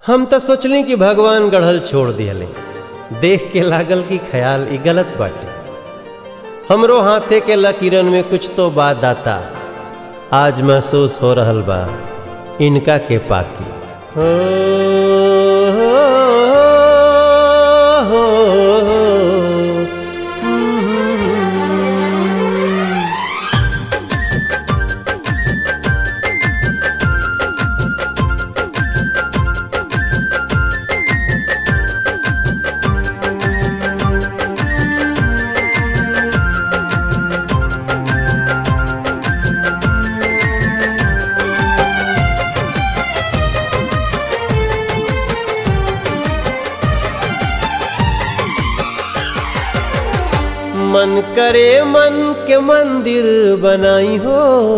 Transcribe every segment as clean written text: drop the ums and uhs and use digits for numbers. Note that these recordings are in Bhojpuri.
हम तो सोचली कि भगवान गढ़ल छोड़ दियले, देख के लागल कि ख्याल ई गलत बाटे। हमरो हाथे के लकीरन में कुछ तो बात दाता आज महसूस हो रहल बा इनका के पाकी। मन करे मन के मंदिर बनाई हो,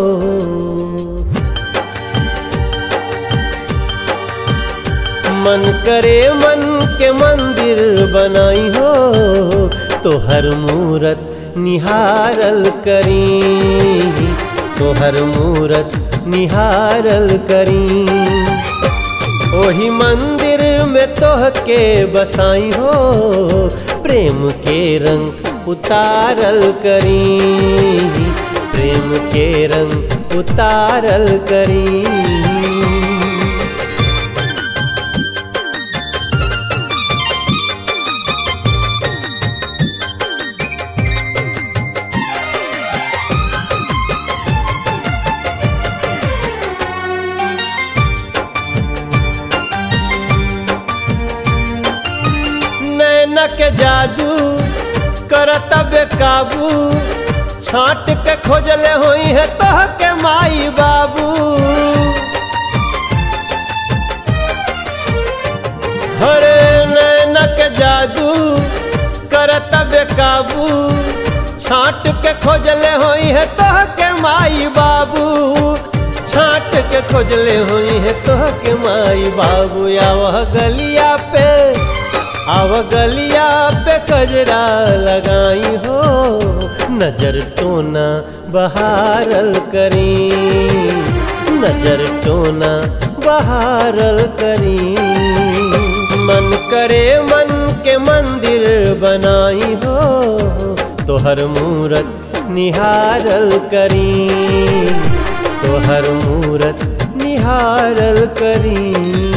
मन करे मन के मंदिर बनाई हो, तो हर मूरत निहारल करी, तो हर मूरत निहारल करी। ओही मंदिर में तोह के बसाई हो, प्रेम के रंग उतारल करी, प्रेम के रंग उतारल करी। नैना के जादू करत बेकाबू, छाट के खोजले होई है तोह के माई बाबू। हरे नैना के जादू करत बेकाबू, छाट के खोजले होई है तोह के माई बाबू, छाट के खोजले होई है तोह के माई बाबू। आवह गलिया पे, आव गलिया पे कजरा लगाई हो, नजर टोना बहारल करी, नजर टोना बहारल करी। मन करे मन के मंदिर बनाई हो, तो हर मूरत निहारल करी, तो हर मूरत निहारल करी।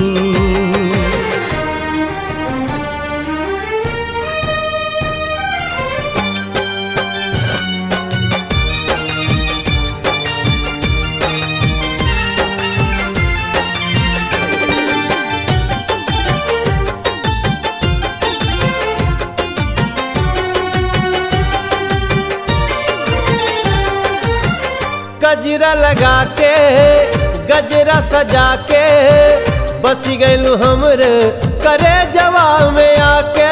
गजरा लगा के गजरा सजा के बसी गइलू हमरे करे जवा में आके।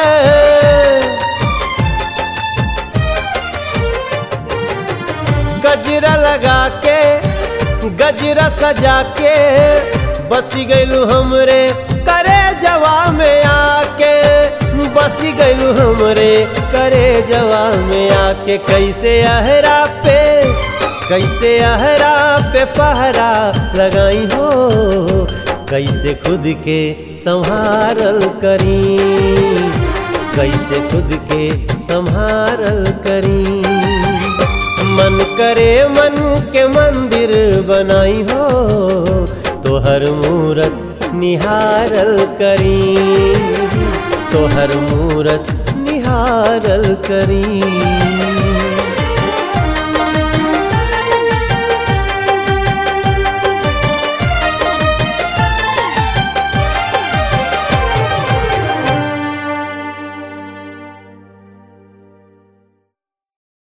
गजरा लगा के गजरा सजा के बसी गइलू हमरे करे जवा में आके, बसी गइलू हमरे करे जवा में आके। कैसे आहरा पे, कैसे आहरा पे पहरा लगाई हो, कैसे खुद के संभारल करी, कैसे खुद के संभारल करी। मन करे मन के मंदिर बनाई हो, तो हर मूरत निहारल करी, तो हर मूरत निहारल करी।